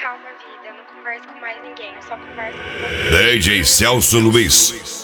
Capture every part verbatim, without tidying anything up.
Calma, vida, eu não converso com mais ninguém, eu só converso com você. D J Celso Luiz.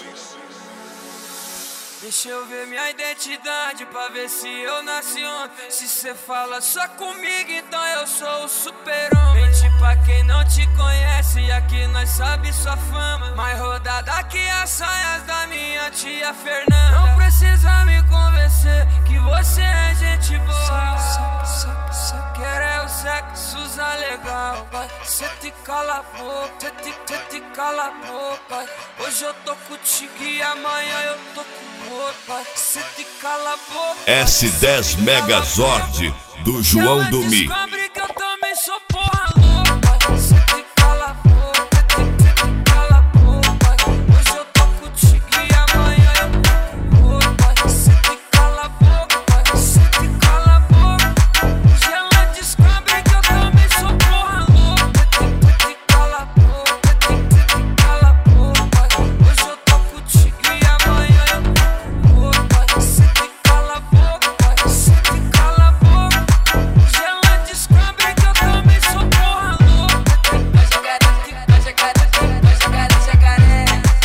Deixa eu ver minha identidade pra ver se eu nasci ontem. Se cê fala só comigo, então eu sou o super-homem. Mente pra quem não te conhece, aqui nós sabe sua fama. Mais rodada que as saias da minha tia Fernanda. Não precisa me convencer que você é gente boa. Quero é o sexo usar legal, vai. Cê te cala a boca, cê te, cê te cala a boca. Hoje eu tô contigo e amanhã eu tô com outro, vai. Cê te cala a boca. S dez Megazord do João do Mi. Descobre que eu também sou porra louca. Cê te cala a boca, cê te cala a boca. Hoje eu tô contigo e amanhã eu tô com outro, vai. Cê te cala a boca, cê te cala a boca. Hoje ela descobre que eu também sou porra louca. Cê te cala a boca, cê te cala a boca. Hoje eu tô contigo e amanhã eu tô com outro, vai. Cê te cala a boca, cê te cala a boca. Hoje ela descobre que eu também sou porra louca. Vai jacaré, vai jacaré, vai jacaré, jacaré.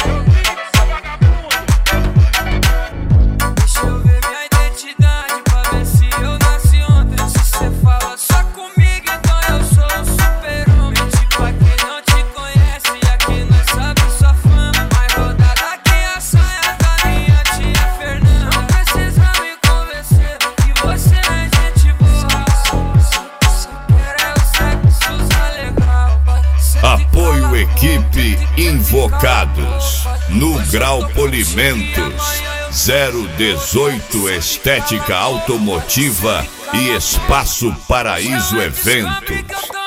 Deixa eu ver minha identidade pra ver se eu nasci ontem. Se cê fala só comigo, então eu sou o super-homem. Mente pra quem não te conhece, aqui nós sabe sua fama. Mais rodada que as saias da minha tia Fernanda. Não precisa me convencer que você é gente boa. Quero é o sexo usar legal, vai. Cê te Apoio cala a equipe boca, Invocados. No Grau Polimentos. zero dezoito Estética Automotiva e Espaço Paraíso Eventos.